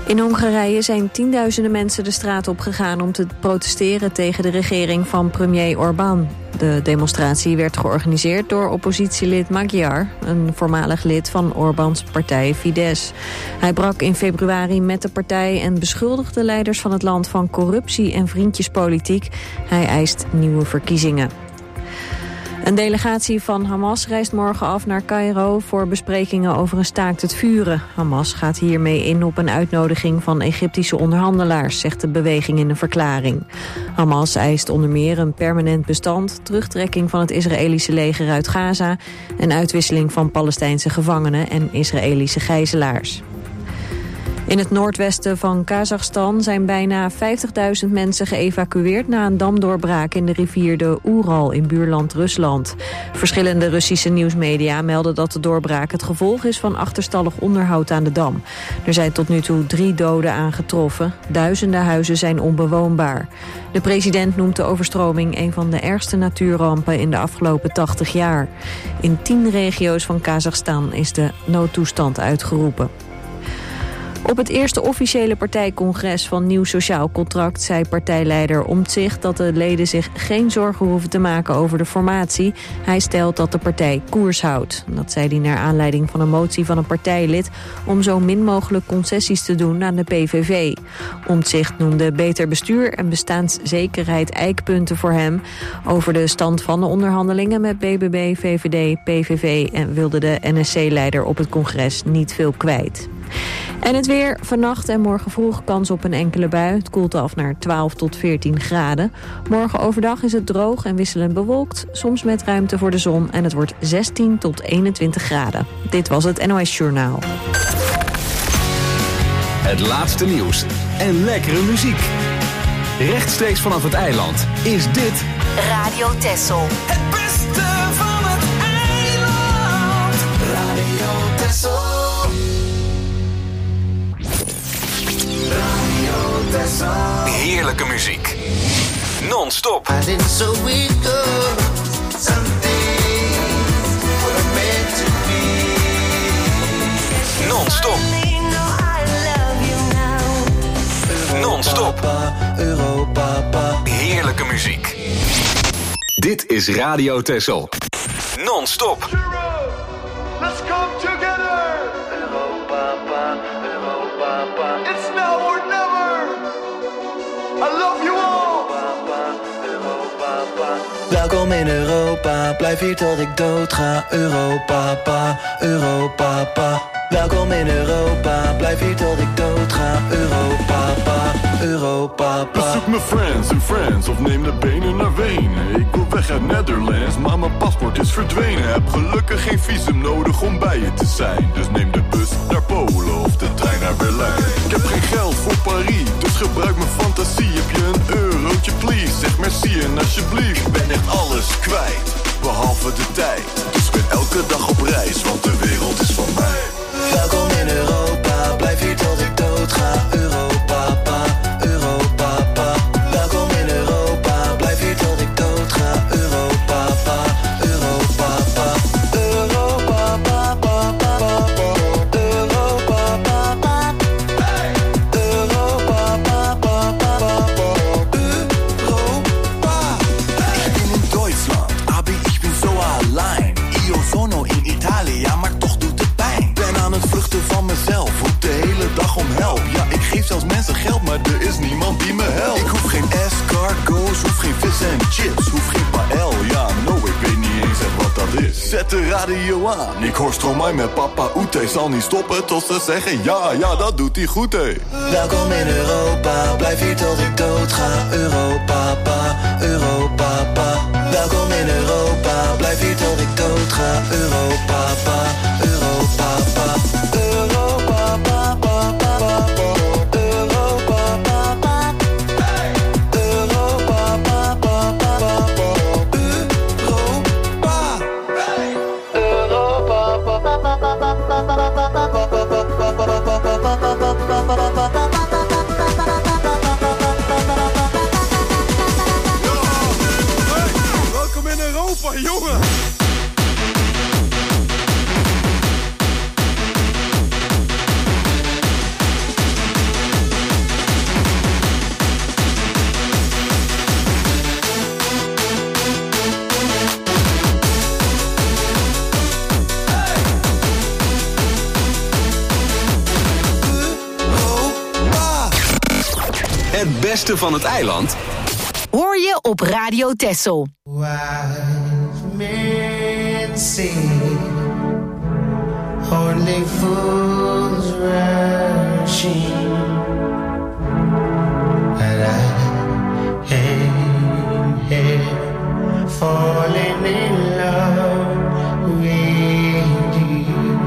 In Hongarije zijn tienduizenden mensen de straat op gegaan om te protesteren tegen de regering van premier Orbán. De demonstratie werd georganiseerd door oppositielid Magyar, een voormalig lid van Orbáns partij Fidesz. Hij brak in februari met de partij en beschuldigde leiders van het land van corruptie en vriendjespolitiek. Hij eist nieuwe verkiezingen. Een delegatie van Hamas reist morgen af naar Caïro voor besprekingen over een staakt het vuren. Hamas gaat hiermee in op een uitnodiging van Egyptische onderhandelaars, zegt de beweging in een verklaring. Hamas eist onder meer een permanent bestand, terugtrekking van het Israëlische leger uit Gaza en uitwisseling van Palestijnse gevangenen en Israëlische gijzelaars. In het noordwesten van Kazachstan zijn bijna 50.000 mensen geëvacueerd na een damdoorbraak in de rivier de Oeral in buurland Rusland. Verschillende Russische nieuwsmedia melden dat de doorbraak het gevolg is van achterstallig onderhoud aan de dam. Er zijn tot nu toe 3 doden aangetroffen. Duizenden huizen zijn onbewoonbaar. De president noemt de overstroming een van de ergste natuurrampen in de afgelopen 80 jaar. In 10 regio's van Kazachstan is de noodtoestand uitgeroepen. Op het eerste officiële partijcongres van Nieuw Sociaal Contract zei partijleider Omtzigt dat de leden zich geen zorgen hoeven te maken over de formatie. Hij stelt dat de partij koers houdt. Dat zei hij naar aanleiding van een motie van een partijlid om zo min mogelijk concessies te doen aan de PVV. Omtzigt noemde beter bestuur en bestaanszekerheid eikpunten voor hem. Over de stand van de onderhandelingen met BBB, VVD, PVV en wilde de NSC-leider op het congres niet veel kwijt. En het weer, vannacht en morgen vroeg kans op een enkele bui. Het koelt af naar 12 tot 14 graden. Morgen overdag is het droog en wisselend bewolkt. Soms met ruimte voor de zon en het wordt 16 tot 21 graden. Dit was het NOS Journaal. Het laatste nieuws en lekkere muziek. Rechtstreeks vanaf het eiland is dit Radio Texel. Het beste van het eiland. Radio Texel. heerlijke muziek. Non-stop. Non-stop. Non-stop. Heerlijke muziek. Dit is Radio Texel. Non-stop. Let's come together. It's now or never. I love you all. Welkom in Europa, blijf hier tot ik dood ga. Europa, Europa. Welkom in Europa, blijf hier tot ik dood ga. Europa. Bezoek mijn friends in France of neem de benen naar Wenen. Ik wil weg uit Netherlands, maar mijn paspoort is verdwenen. Heb gelukkig geen visum nodig om bij je te zijn. Dus neem de bus naar Polen of de trein naar Berlijn. Ik heb geen geld voor Paris, dus gebruik mijn fantasie. Heb je een eurotje please, zeg merci en alsjeblieft. Ik ben echt alles kwijt, behalve de tijd. Dus ik ben elke dag op reis, want de wereld is van mij. Welkom in Europa, blijf hier tot ik dood ga. Europa. Welkom in Europa, blijf hier tot ik dood ga. Europa. Ich bin in Deutschland, aber ich bin so allein. Io sono in Italia, maar toch doet het pijn. Ben aan het vluchten van mezelf, roep de hele dag om help. Ja, ik geef zelfs mensen geld, maar er is niemand die me helpt. Ik hoef geen escargots, hoef geen vis en chips, hoef geen paël. Ja, no, ik weet niet eens echt wat dat is. Zet de radio aan, ik hoor Stromae met Papa Oete. Zal niet stoppen tot ze zeggen ja, dat doet hij goed, hé. Welkom in Europa, blijf hier tot ik dood ga. Europa. Welkom in Europa, blijf hier tot ik dood ga. Europa. Welkom in Europa, jongen. Het beste van het eiland hoor je op Radio Texel. Wise men say only fools rushing, and I ain't here falling in love with you.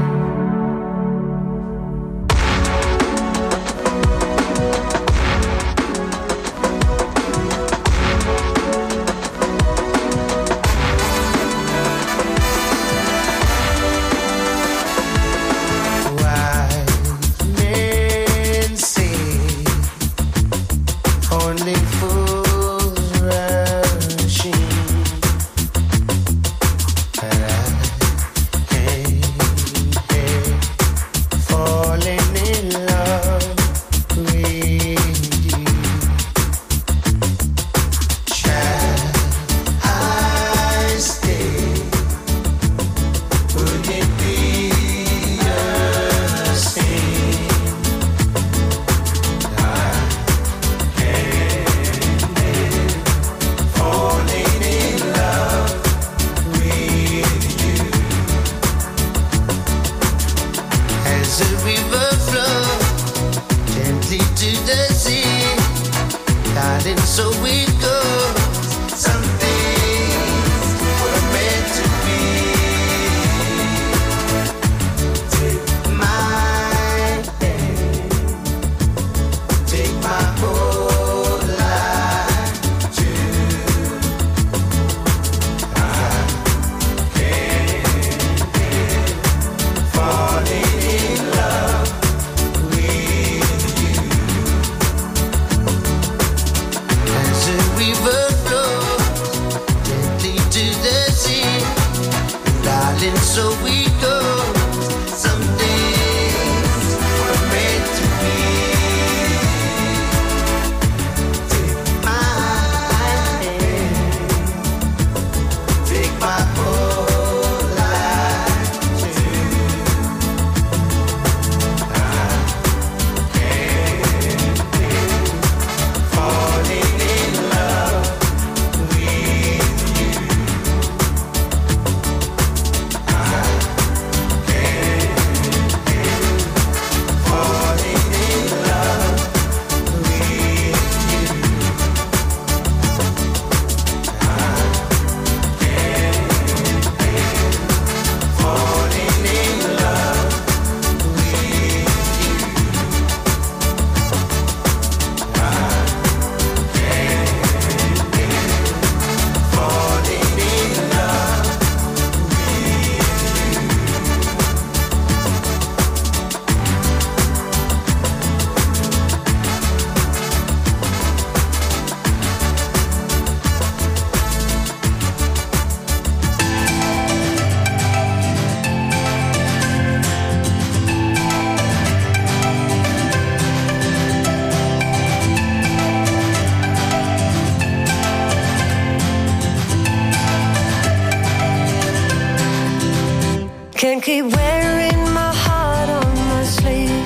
Can't keep wearing my heart on my sleeve.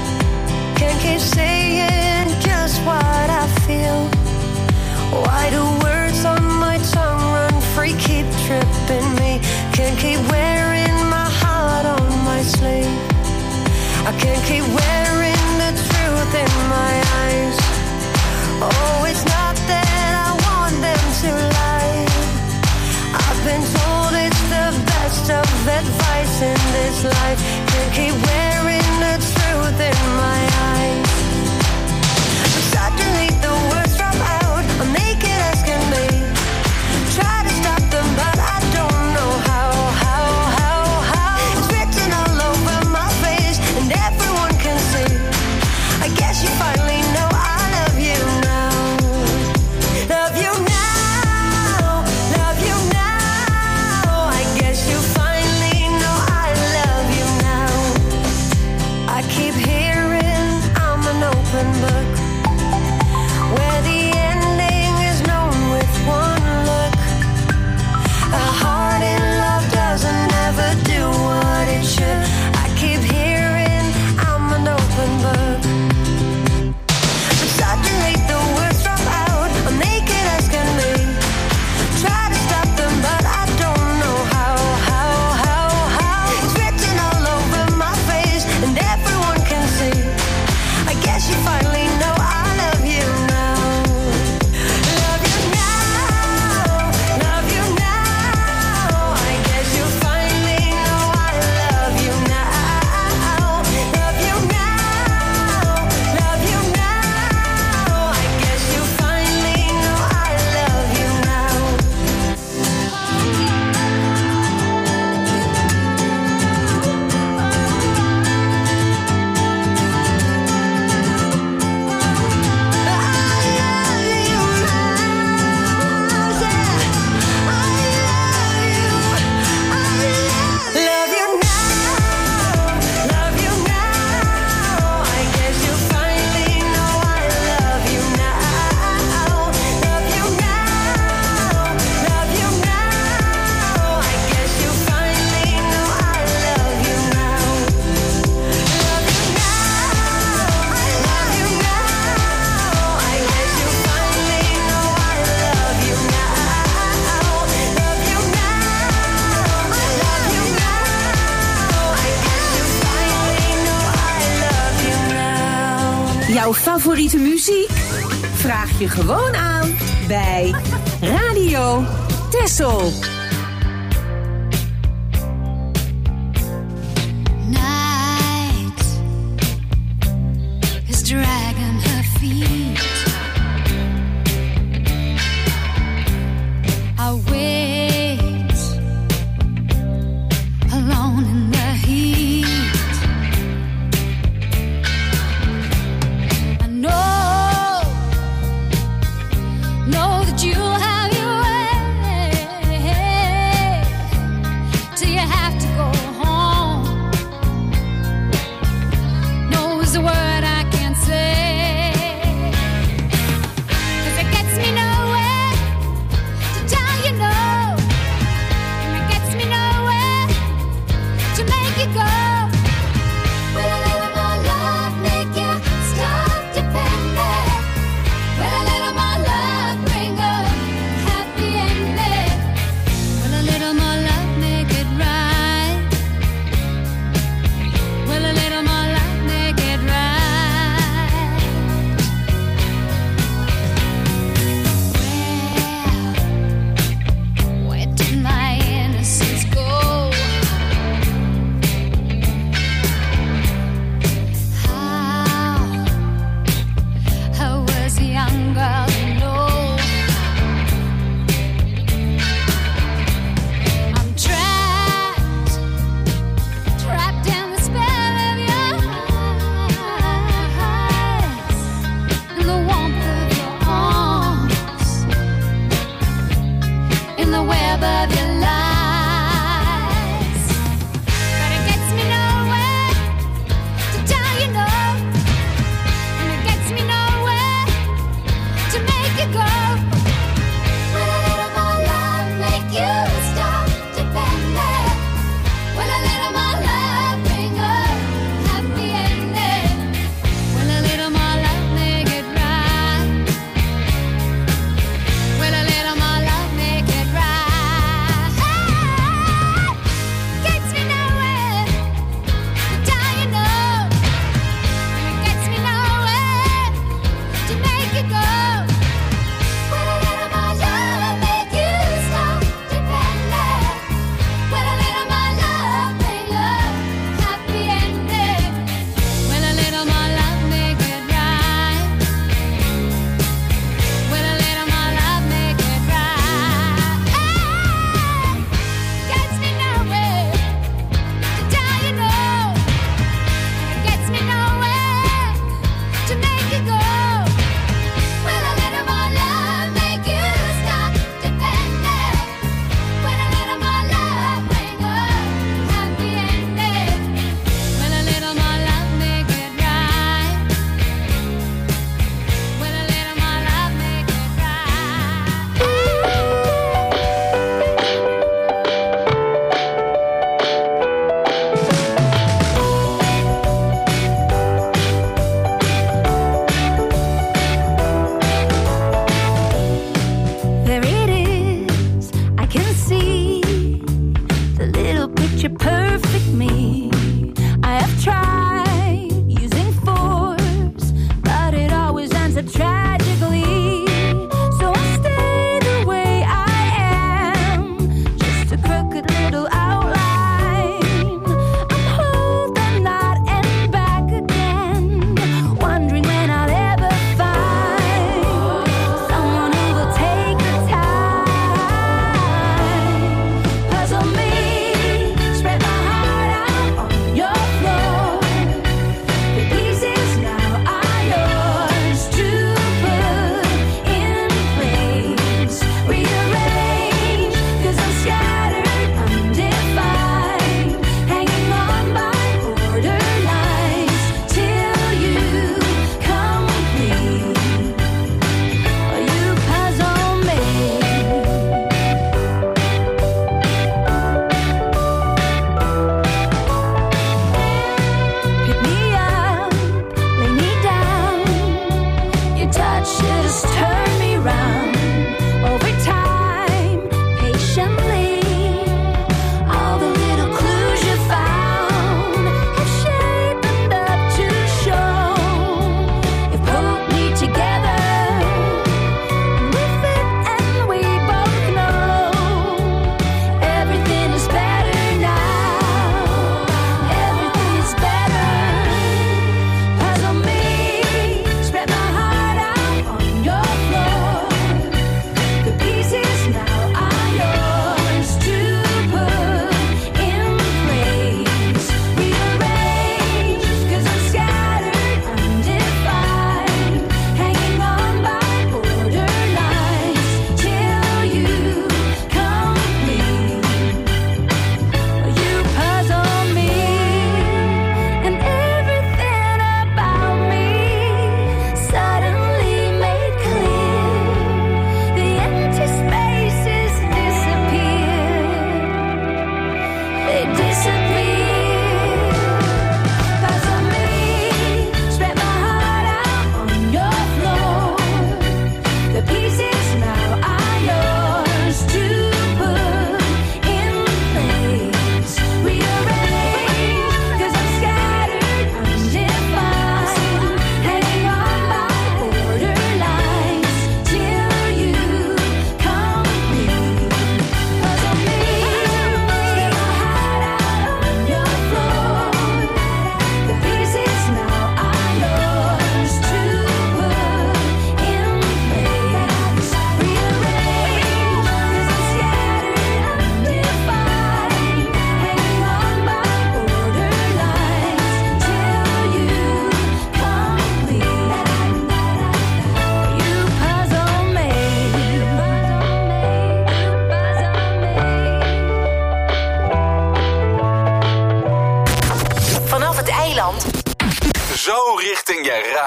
Can't keep saying just what I feel. Why do words on my tongue run free, keep tripping me? Can't keep wearing my heart on my sleeve. I can't keep wearing the truth in my eyes. Oh, it's not that I want them to lie. I've been told it's the best of advice in this life. Can't keep wearing the truth in my eyes. Jouw favoriete muziek? Vraag je gewoon aan bij Radio Texel. Night is dragging her feet. I wait alone in the heat. I know that you'll have your way till you have to go home. No is the word I can't say.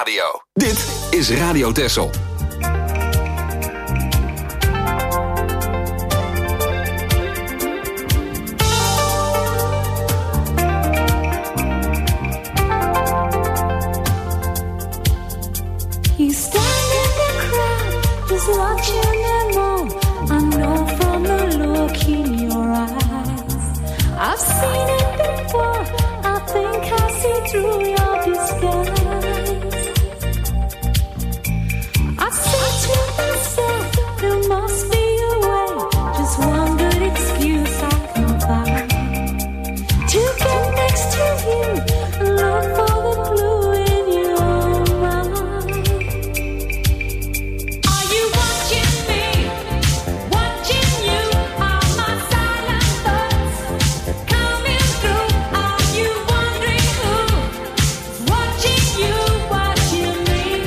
radio. Dit is Radio Texel. You stand in the crowd, just watching them all. I know from the look in your eyes. I've seen it before, I think I see through your disguise. I say to myself, there must be a way, just one good excuse I can find to get next to you and look for the clue in your mind. Are you watching me? Watching you? Are my silent thoughts coming through? Are you wondering who's watching you? Watching me?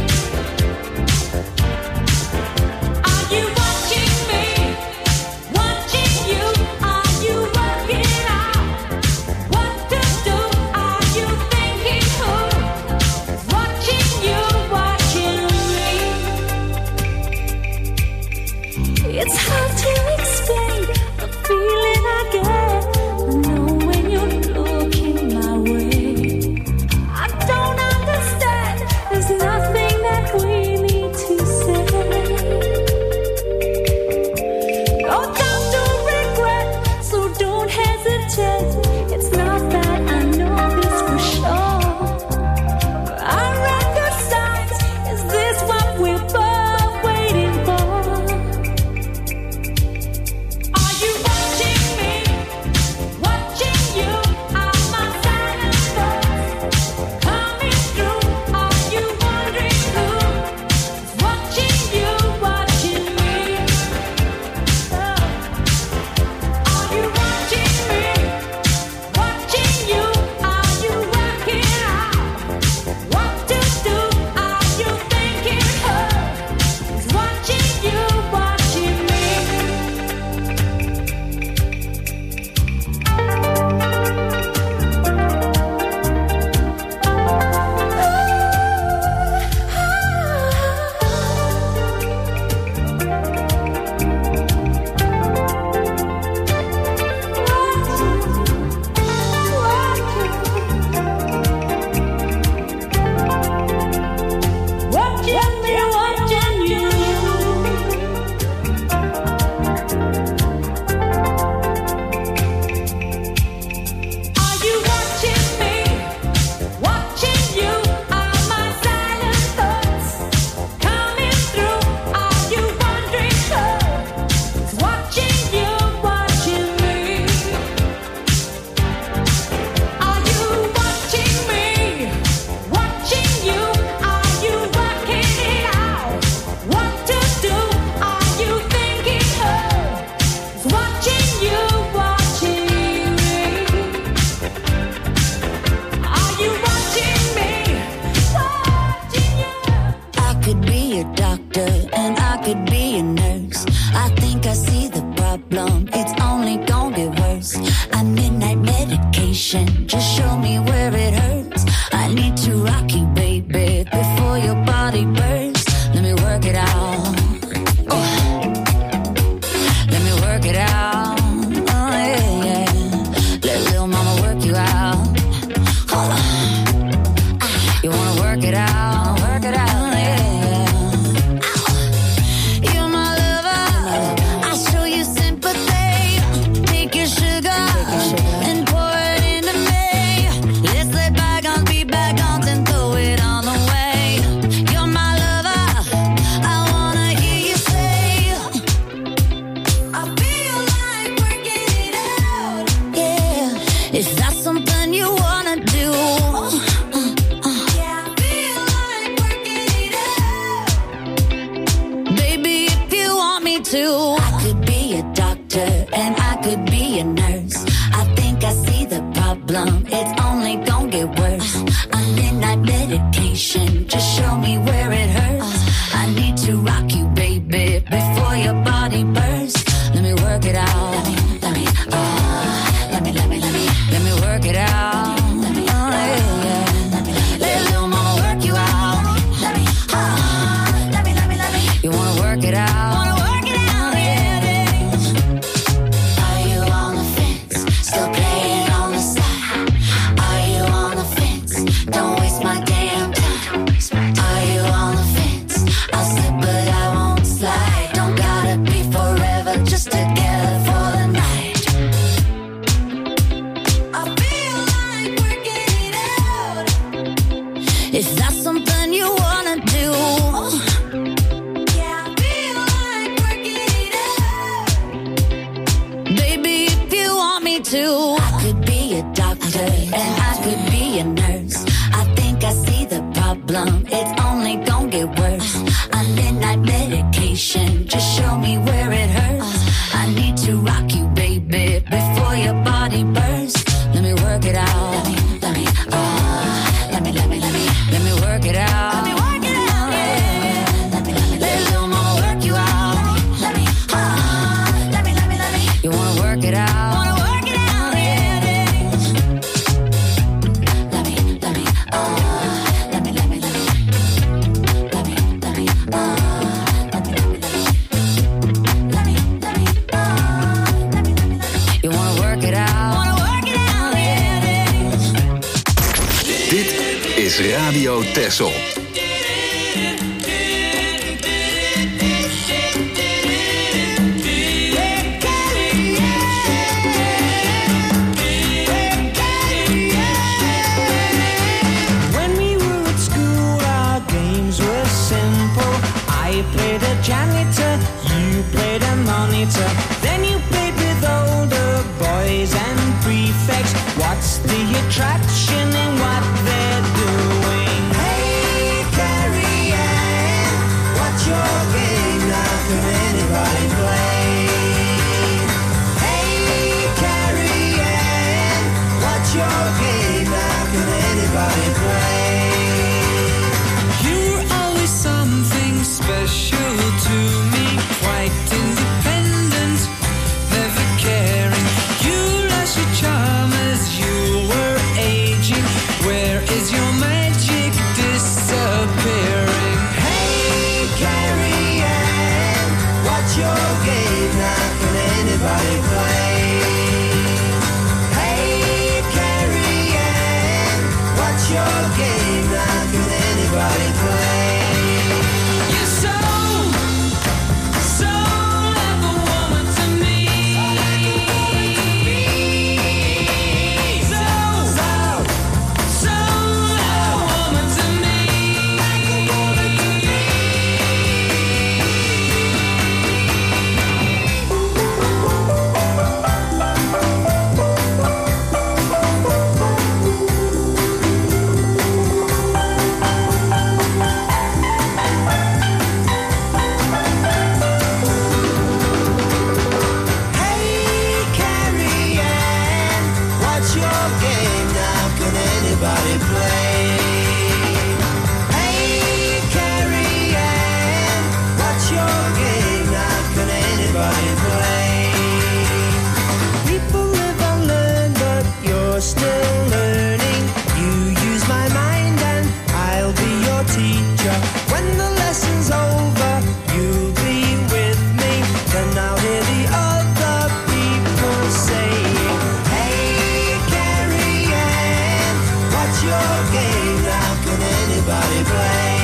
Are you watching me? Watching you? Are you working out what to do? Are you thinking who's watching you? Watching me? It's hard to explain the feeling I get. I know when you're looking my way. I don't understand. There's nothing that we need to say. No time to regret, so don't hesitate. It's not that I know this for sure. I read the signs. Is this what we're both waiting for? Are you watching me? Watching you? Are my silent thoughts coming through? Are you wondering who's watching you? Watching me? Are you watching me? Watching you? Are you working out what to do? Are you thinking who's watching you? Watching me? Watching me, watching you. Are you watching me? Watching you? Are my silent thoughts coming through? Are you wondering who's watching you? Watching me? Are you watching me? Watching you? Are you working it out what to do? Are you thinking who's watching you? Watching me? Are you watching me? Watching you? I could be a doctor and I could be a nurse. I think I see the problem, it's only gonna get worse. I midnight medication, just show me where it hurts. I need to rock you, baby, before your body bursts. Let me work it out. Let me work it out. Oh, yeah, yeah. Let little mama work you out. Hold on. You wanna work it out? Work it out, yeah. You're my lover. I show you sympathy. you wanna do. Yeah, I feel like working it out. Baby, if you want me to, I could be a doctor and I could be a nurse. I think I see the problem, it's only gonna get worse. A midnight medication, just show me where it hurts. I need to rock you, baby, before your body bursts. Let me work it out. Let me work it out. Let me work it out. Let me little mama work you out. Let me. You wanna work it out? Wanna work it out? You wanna work it out? Wanna work it out? Dit is Radio Texel. When we were at school, our games were simple. I played a janitor, you played a monitor. Then you played with older boys and prefects. What's the attraction in what they're doing? Hey, Carrie Ann, what's your game? Now can anybody play? Hey, Carrie Ann, what's your game? Now can anybody play? You're always something special to me, quite independent, never caring. You lost your charm as you were aging. Where is your magic disappearing? Hey, Carrie Ann, what's your game? Now can anybody play? Hey, Carrie Ann, what's your game? Now can anybody play? You're so like a woman to me. So like a woman to me. Hey, Carrie Ann, what's your game? Now can anybody play? Hey, Carrie Ann, what's your game? Now can anybody play? People live and learn, but you're still learning. You use my mind and I'll be your teacher. When the lesson's over, you'll be with me. Then I'll hear the other people saying, hey, Carrie Ann, what's your game? Now can anybody play?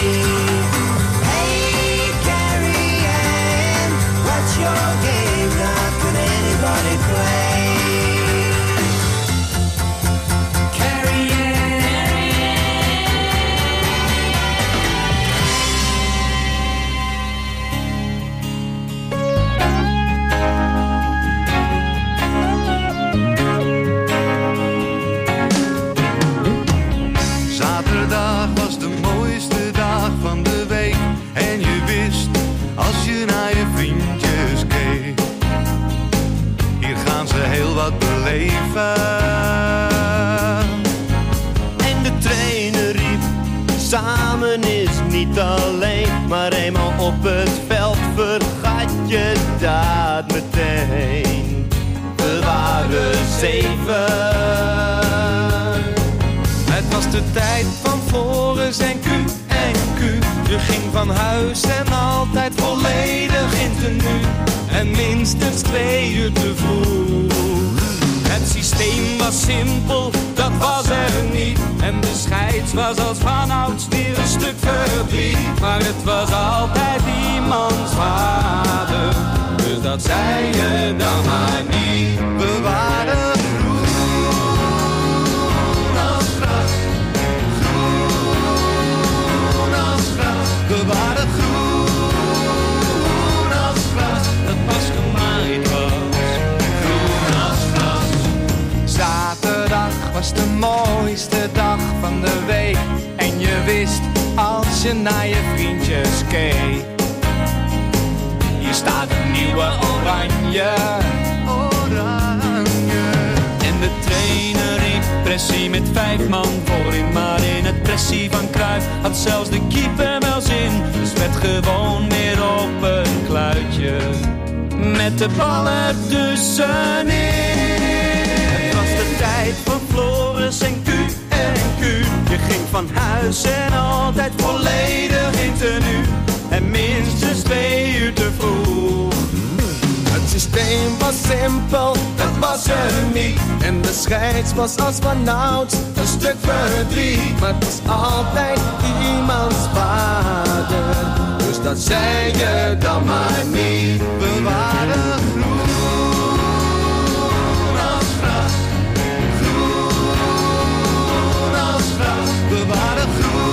Hey, Carrie Ann, what's your game? Now can anybody play? Carrie Zaterdag was de mooiste dag van de week. En je wist, als je naar je vriendjes keek, hier gaan ze heel wat beleven. En de trainer riep, samen is niet alleen. Maar eenmaal op het veld vergat je dat meteen. We waren 7. Het was de tijd van Floris en Q en Q. Je ging van huis en altijd volledig in tenue. En minstens 2 uur te vroeg. Het systeem was simpel, dat was er niet. En de scheids was als vanouds weer een stuk verdriet. Maar het was altijd iemands vader, dus dat zei je dan maar niet. We waren groen als gras, groen als je naar je vriendjes keek. Hier staat een nieuwe oranje. En de trainer riep pressie met 5 man voorin. Maar in het pressie van Cruijff had zelfs de keeper wel zin. Dus werd gewoon weer op een kluitje met de bal ertussenin. Het was de tijd van Floris en Q en Q. Je ging van huis en altijd volledig in tenue. En minstens 2 uur te vroeg. Het systeem was simpel, dat was er niet. En de scheids was als vanouds een stuk verdriet. Maar het was altijd iemands vader, dus dat zei je dan maar niet. We waren groen als gras. Groen als gras. We waren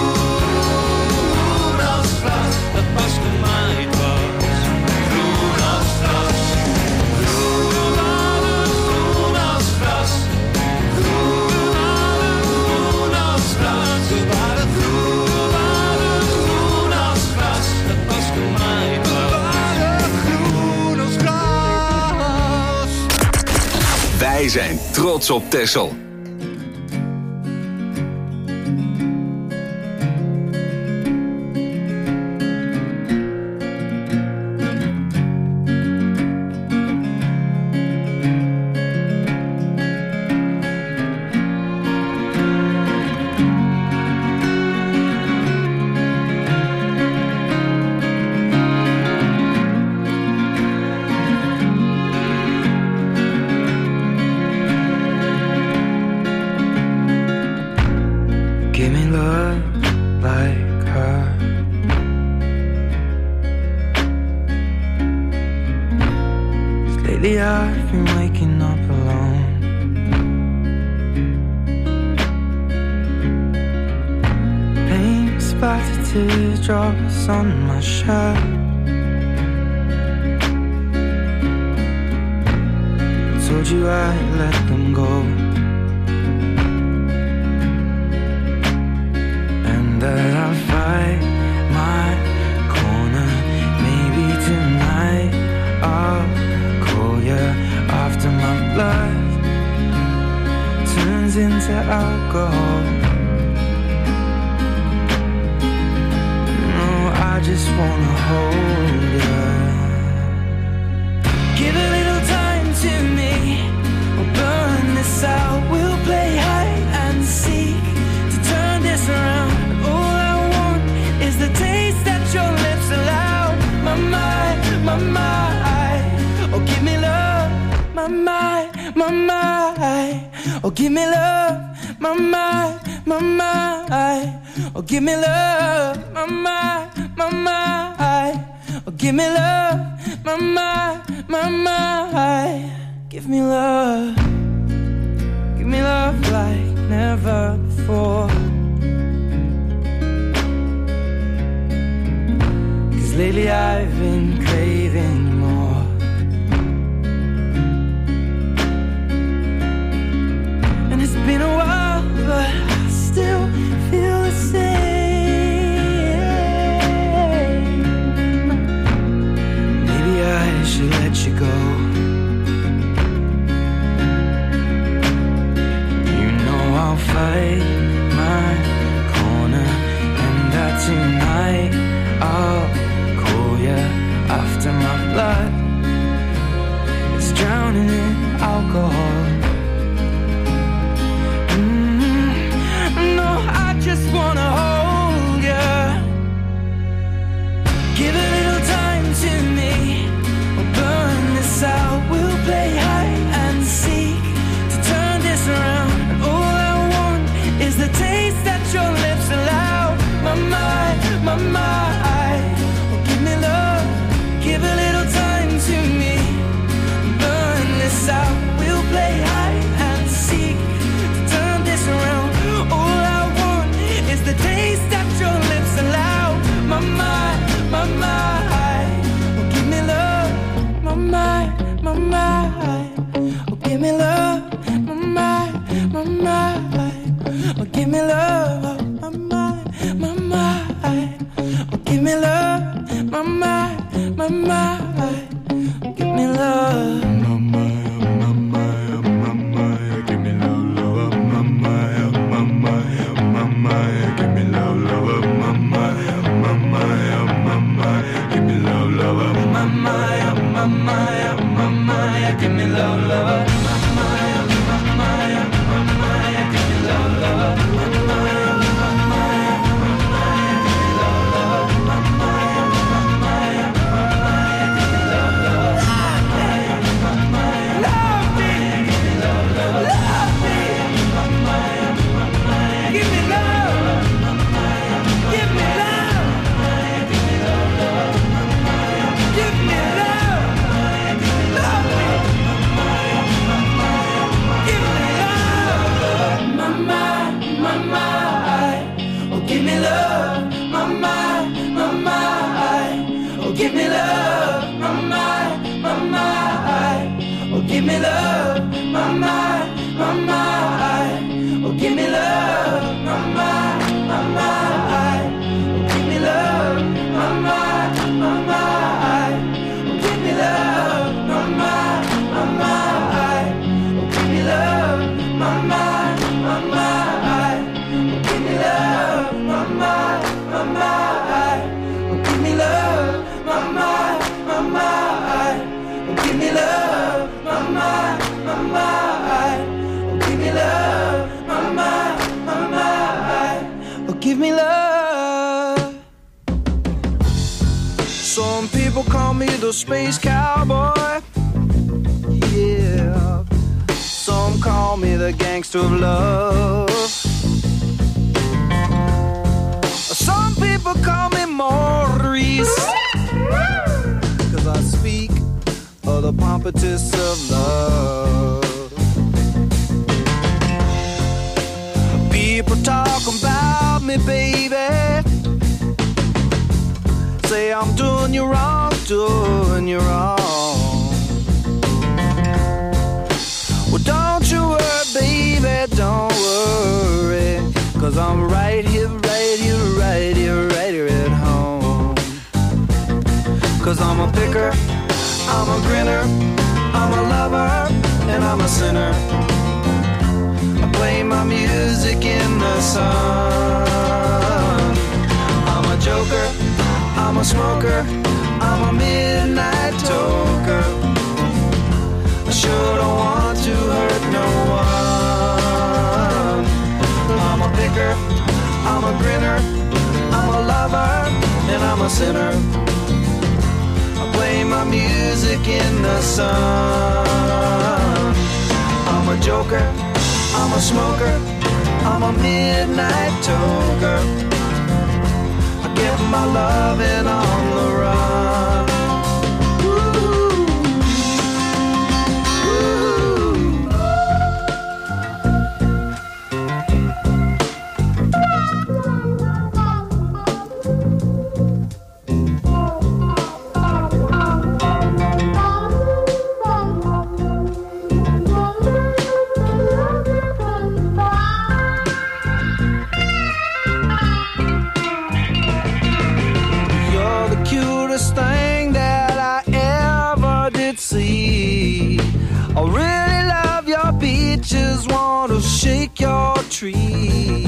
groen als gras. Dat pas gemaaid was. Groen als gras. We waren groen als gras. Groen als gras. We waren groen als gras. Dat pas gemaaid was. Wij zijn trots op Texel. Teardrops on my shirt. I told you I'd let them go, and that I'll fight my corner. Maybe tonight I'll call you after my blood turns into alcohol. I just wanna hold you. Give a little time to me. We'll burn this out. We'll play hide and seek to turn this around. And all I want is the taste that your lips allow. My mind, my mind. Oh, give me love. My mind, my mind. Oh, give me love. My mind, my mind. Oh, give me love. My mind. My mind, oh give me love, my mind, give me love like never before. 'Cause lately I've been craving more. And it's been a while, but I still feel the same. I should let you go. You know I'll fight my corner, and that tonight I'll call you after my blood me love, my mind, my mind. Give me love, my mind, my mind, my mind. Give me love, love, my mind, my mind, my mind. Give me love, love, my mind, my mind, my mind. Give me love, love, my mind, my mind, my mind. Give me love, love, my mind, my mind, my mind. Give me love, love, my mind, my mind, my mind. Give me love, love, my mind, my mind, my mind. Give me love, love, my mind, love me. Give me love, love, love me, my mind, my mind. Give me love, my mind, give me love, give me love, love, my mind. Give me love, love me, my mind, give me love, my mind, my mind. Oh, give me love, my mind, my mind. Oh, give me love, my mind, my mind. Oh, give me love, my mind, my mind. Oh, give me love, my mind, my mind. Oh, give me love, my mind, my mind. Oh, give me love, my mind, my mind. Oh, give me love, my mind, my mind. Oh, give me love, my mind, my mind. Oh, give me love, my mind, my mind. Oh, give me love, my mind, my mind. Oh, give me love, my mind, my mind. Oh, give me love. Some people call me the space cowboy. Yeah. Some call me the gangster of love. Some people call me Maurice, 'cause I speak of the pompatus of love. People talk about me, baby. Say I'm doing you wrong, doing you wrong. Well, don't you worry, baby, don't worry, 'cause I'm right here, right here, right here, right here at home. 'Cause I'm a picker, I'm a grinner, I'm a lover, and I'm a sinner. I play my music in the sun. I'm a joker, I'm a smoker, I'm a midnight toker. I sure don't want to hurt no one. I'm a picker, I'm a grinner, I'm a lover, and I'm a sinner. I play my music in the sun. I'm a joker, I'm a smoker, I'm a midnight toker. I get my loving on the run. Thing that I ever did see. I really love your peaches, want to shake your tree.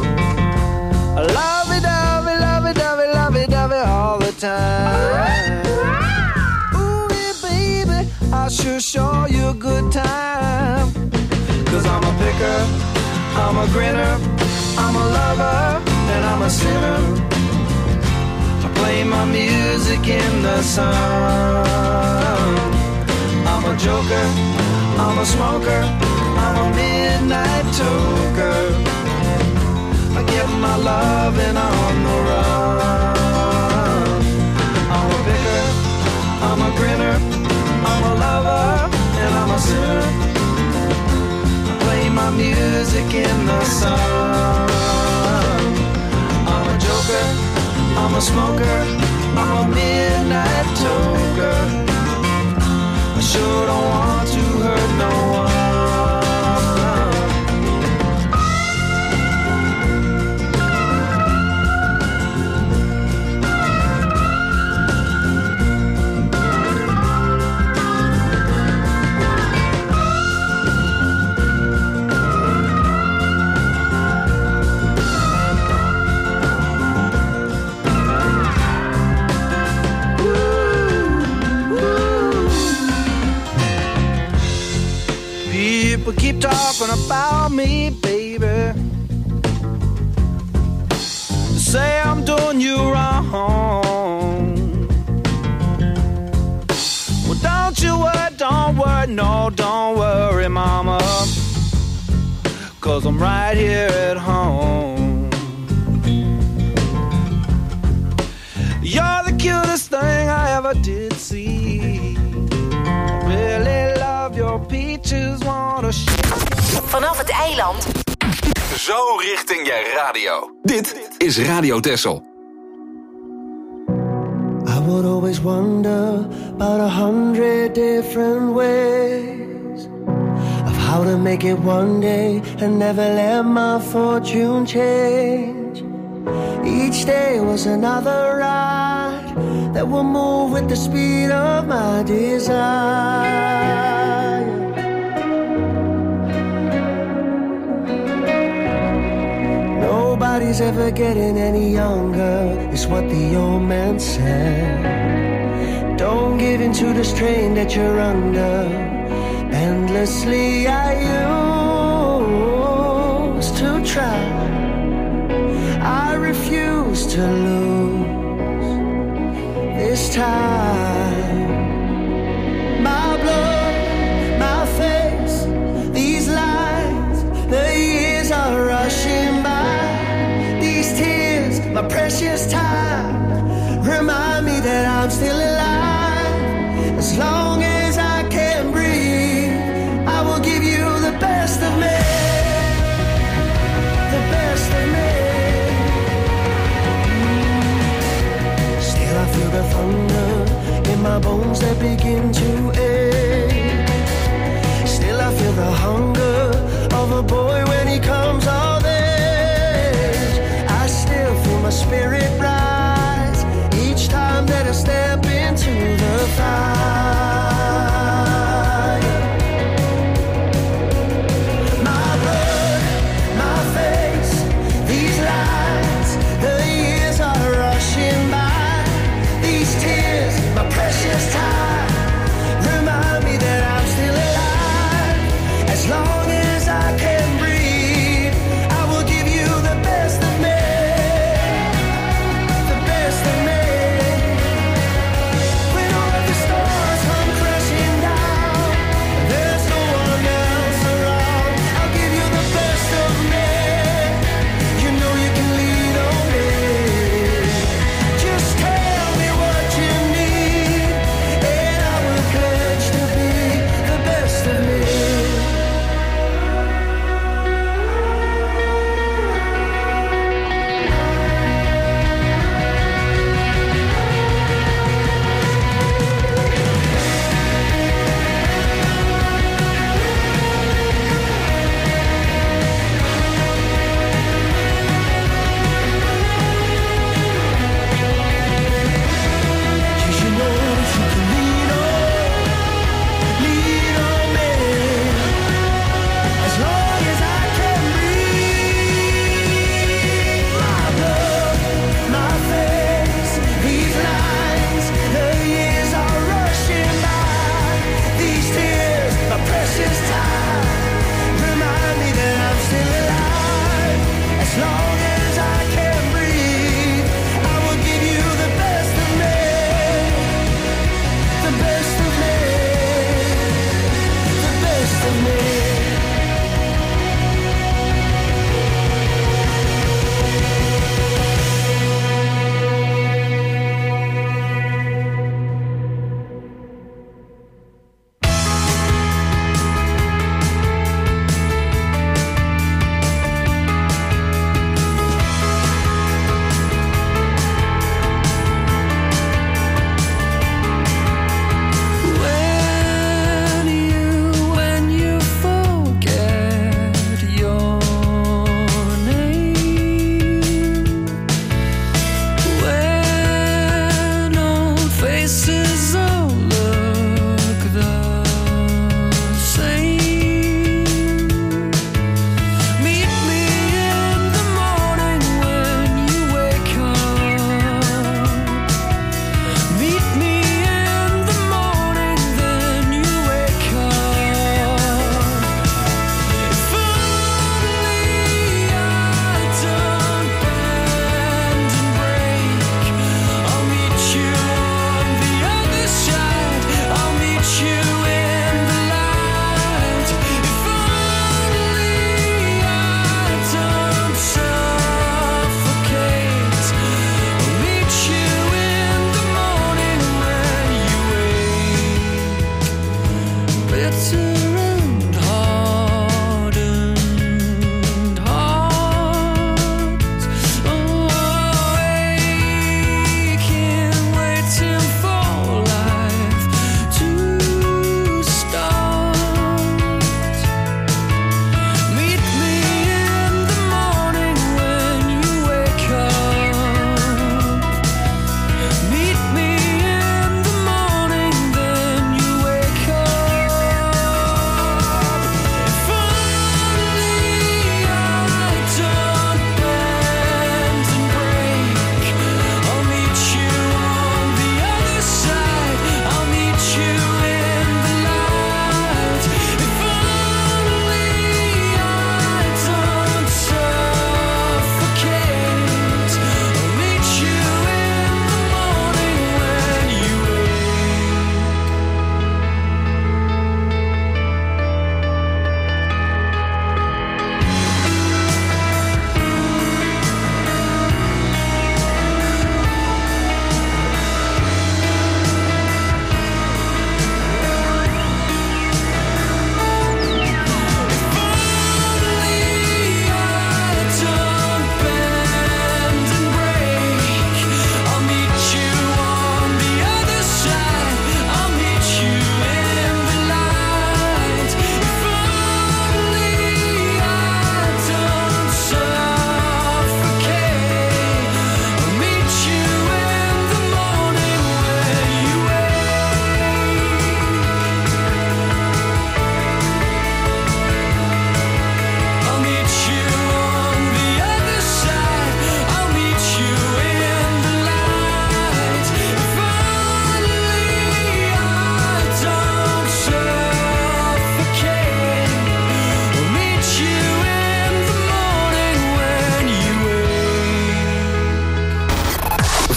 Lovey dovey, lovey dovey, lovey dovey all the time. Ooh, yeah, baby, I sure show you a good time. 'Cause I'm a picker, I'm a grinner, I'm a lover, and I'm a sinner. Play my music in the sun. I'm a joker, I'm a smoker, I'm a midnight toker. I get my loving on the run. I'm a picker, I'm a grinner, I'm a lover, and I'm a sinner. I play my music in the sun. I'm a joker, I'm a smoker, I'm a midnight toker. I sure don't want to hurt no one. talking about me, baby. Say I'm doing you wrong. Well, don't you worry, no, don't worry, mama, 'cause I'm right here at home. You're the cutest thing I ever did see. Really love your peaches, wanna Vanaf het eiland. Zo richting je radio. Dit is Radio Texel. I would always wonder about 100 different ways of how to make it one day and never let my fortune change. Each day was another ride that will move with the speed of my desire. Nobody's ever getting any younger, is what the old man said. Don't give in to the strain that you're under. Endlessly I used to try. I refuse to lose this time. My blood, my face, these lines, the years are rushing by. These tears, my precious time, remind me that I'm still alive. As long as I can breathe, I will give you the best of me. The best of me. Still I feel the thunder in my bones that begin to ache. Still I feel the hunger of a boy when he comes of age. I still feel my spirit rise each time that I step into the fire. My blood, my face, these lines, the years are rushing by. These tears, my precious time, remind me that I'm still alive. As long as I can breathe,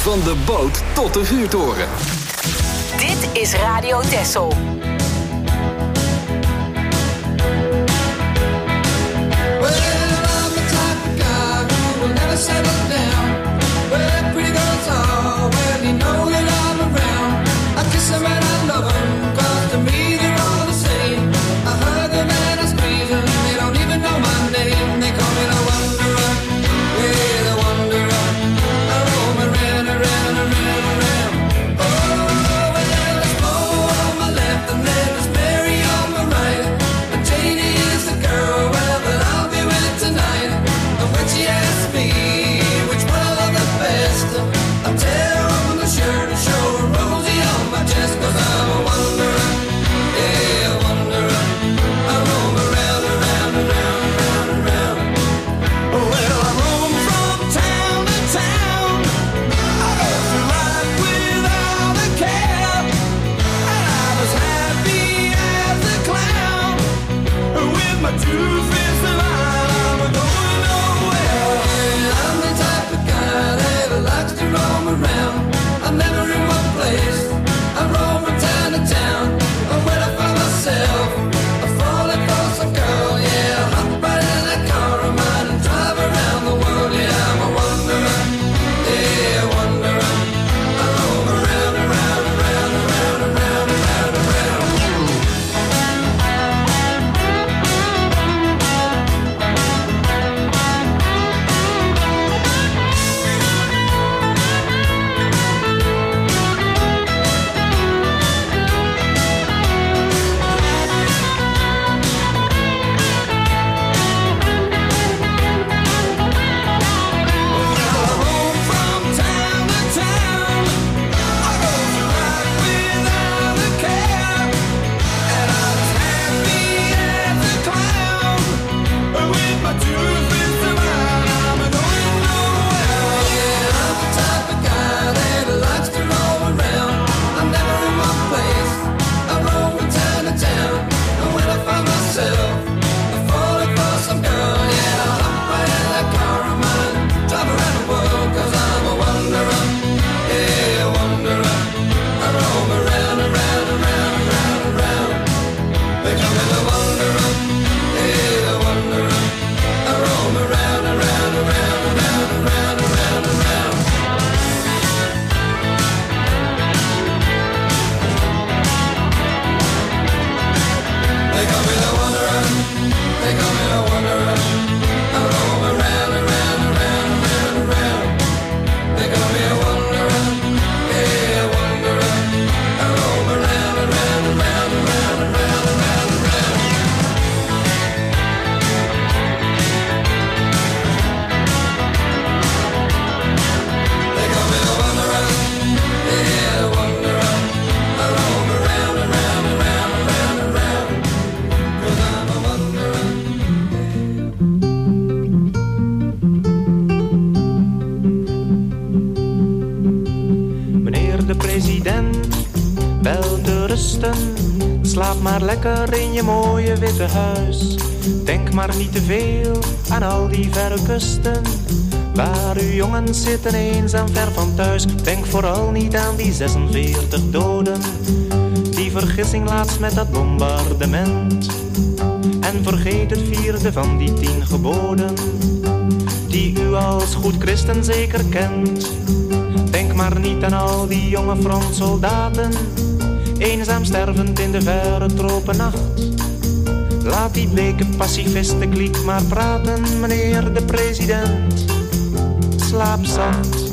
Van de boot tot de vuurtoren. Dit is Radio Texel. Settle down, where pretty girls are, well, you know that I'm around. I kiss them and I love them, 'cause to me they're all the same. I hug them and I squeeze them, they don't even know my name. They call me the wanderer, yeah, the wanderer. I roam around, around, around, around. Oh, well, there's Mo on my left and then there's Mary on my right. And Janie is the girl, well, but I'll be with her tonight. And when she asks me I tear open the shirt and show her Rosie on my chest, 'cause I'm a wanderer, yeah, a wanderer. I roam around, around, around, around, around. Well, I roam from town to town. I go through life without a care, and I was happy as a clown with my two fists and I'm going nowhere. I'm the type of guy that likes to roam around. I'm never in one place. I roam from town to town. And when I find myself, I fall for some girl. Yeah, I'll hop right in that car of mine and drive around the world. Yeah, I'm a wanderer. Yeah, a wanderer. I roam around, around, around, around, around, around, around. Slaap maar lekker in je mooie witte huis. Denk maar niet te veel aan al die verre kusten, waar uw jongens zitten eenzaam ver van thuis. Denk vooral niet aan die 46 doden, die vergissing laatst met dat bombardement. En vergeet het 4e van die 10 geboden, die u als goed christen zeker kent. Denk maar niet aan al die jonge frontsoldaten, eenzaam stervend in de verre tropennacht. Laat die bleke pacifistenkliek maar praten, meneer de president. Slaap zacht.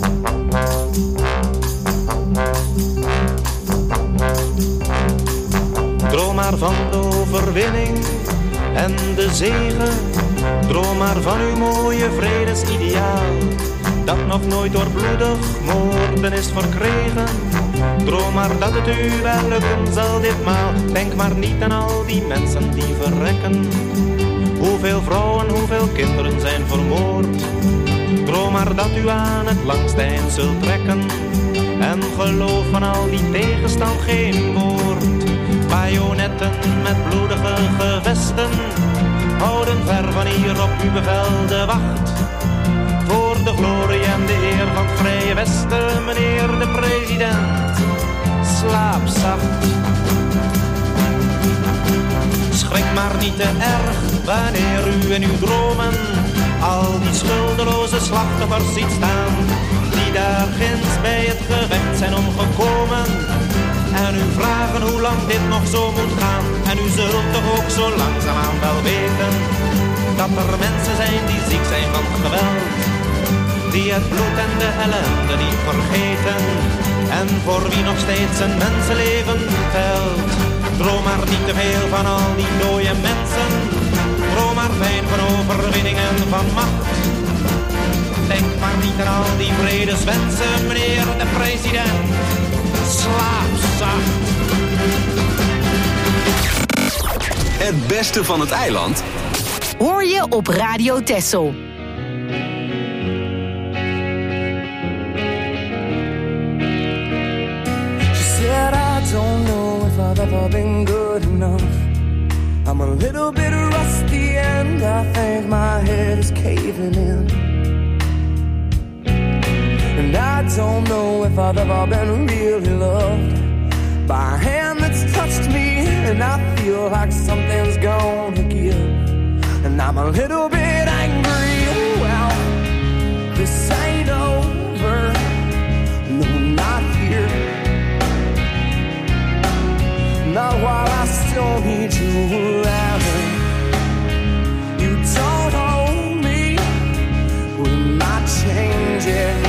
Droom maar van de overwinning en de zegen. Droom maar van uw mooie vredesideaal, dat nog nooit door bloedig moorden is verkregen. Droom maar dat het u wel lukken zal ditmaal. Denk maar niet aan al die mensen die verrekken. Hoeveel vrouwen, hoeveel kinderen zijn vermoord. Droom maar dat u aan het langste eind zult trekken. En geloof van al die tegenstand geen woord. Bajonetten met bloedige gevesten houden ver van hier op uw bevel de wacht. Voor de glorie en de heer van het Vrije Westen, meneer de president. Slaap zacht. Schrik maar niet te erg wanneer u in uw dromen al die schuldeloze slachtoffers ziet staan, die daar ginds bij het gerecht zijn omgekomen en u vragen hoe lang dit nog zo moet gaan. En u zult toch ook zo langzaamaan wel weten dat er mensen zijn die ziek zijn van geweld, die het bloed en de ellende niet vergeten en voor wie nog steeds een mensenleven telt. Droom maar niet te veel van al die dode mensen, droom maar fijn van overwinningen van macht. Denk maar niet aan al die vredeswensen, meneer de president. Slaap zacht. Het beste van het eiland hoor je op Radio Texel. Said I don't know if I've ever been good enough. I'm a little bit rusty and I think my head is caving in. And I don't know if I've ever been really loved by a hand that's touched me, and I feel like something's gonna give. And I'm a little bit angry, well, this ain't over, no, not here. Not while I still need you around. You don't own me, we might change it.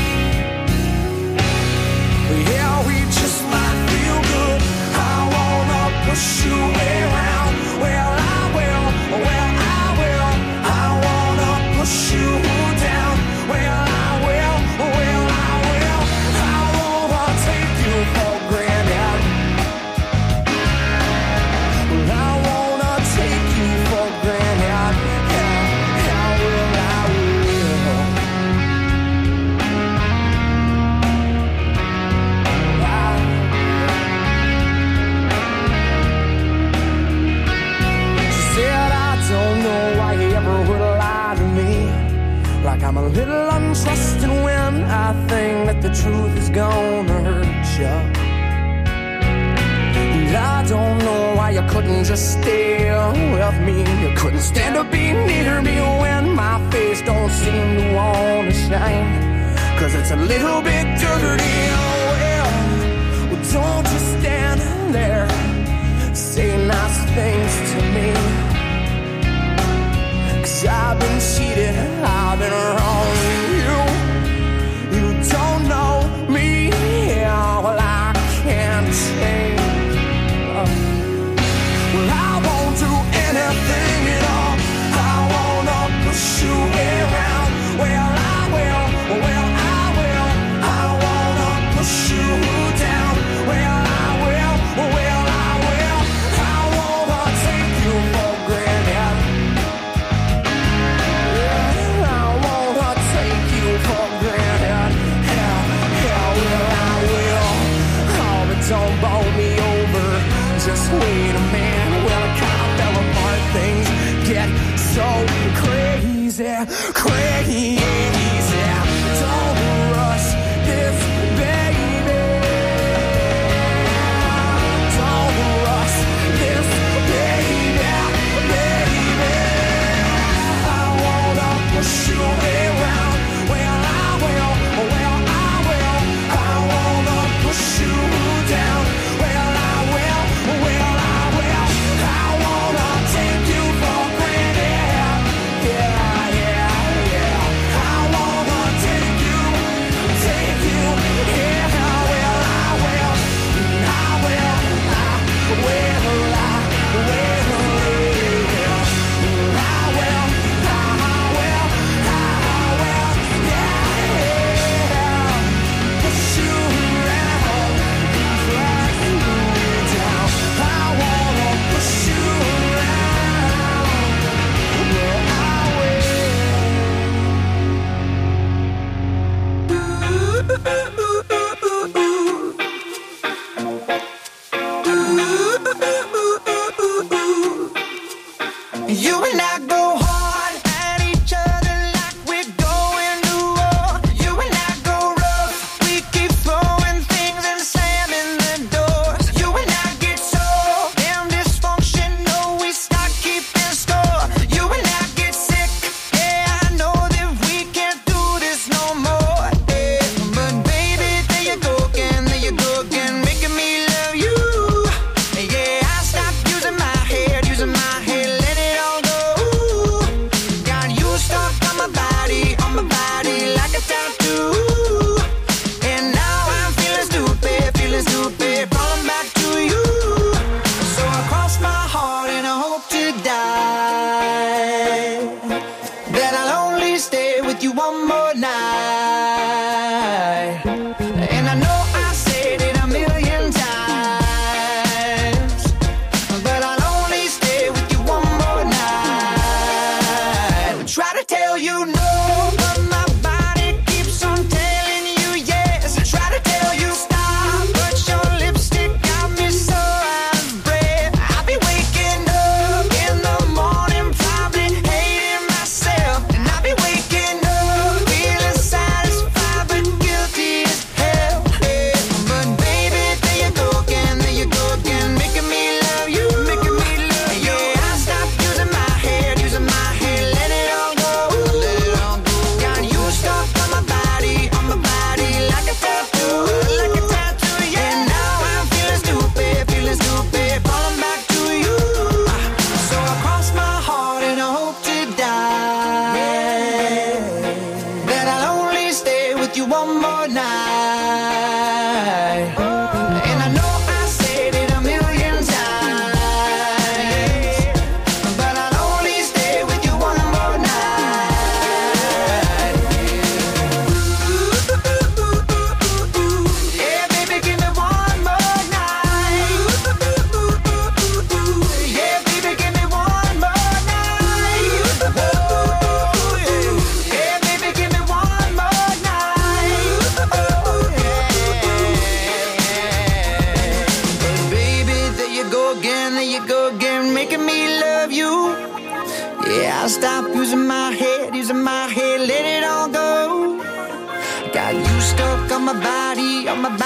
Yeah, we just might feel good. I wanna push you around. Well, I will, well, I will. I wanna push you down. Well, I will, well, I will. I wanna take you for granted. I wanna take you for granted. Yeah, I will, I will. She said, I don't know why you ever would lie to me. Like I'm a little untrusting when I think that the truth is gonna hurt you. And I don't know why you couldn't just stay with me. You couldn't stand to be near me when my face don't seem to wanna shine. 'Cause it's a little bit dirty, oh well. Well, don't just stand there, say nice things to me. 'Cause I've been cheated, I've been wrong. You don't know me, yeah, well I can't change. Well, I won't do anything at all. I wanna push you around. Well, I will, well, I will. I wanna push you down. Well, I will, well, I will. I wanna take you for granted. Yeah, I wanna take you for granted. Yeah, yeah, well, I will. Oh, but don't bowl me over. Just wait a minute. Well, it kinda fell apart. Things get so crazy, crazy. Don't rush this, baby. Don't rush this, baby, baby. I wanna push you around. Well, I will, well, I will. I wanna push you down. Well, I will, well, I will. I wanna take you for granted. Yeah, yeah, my body, on my body.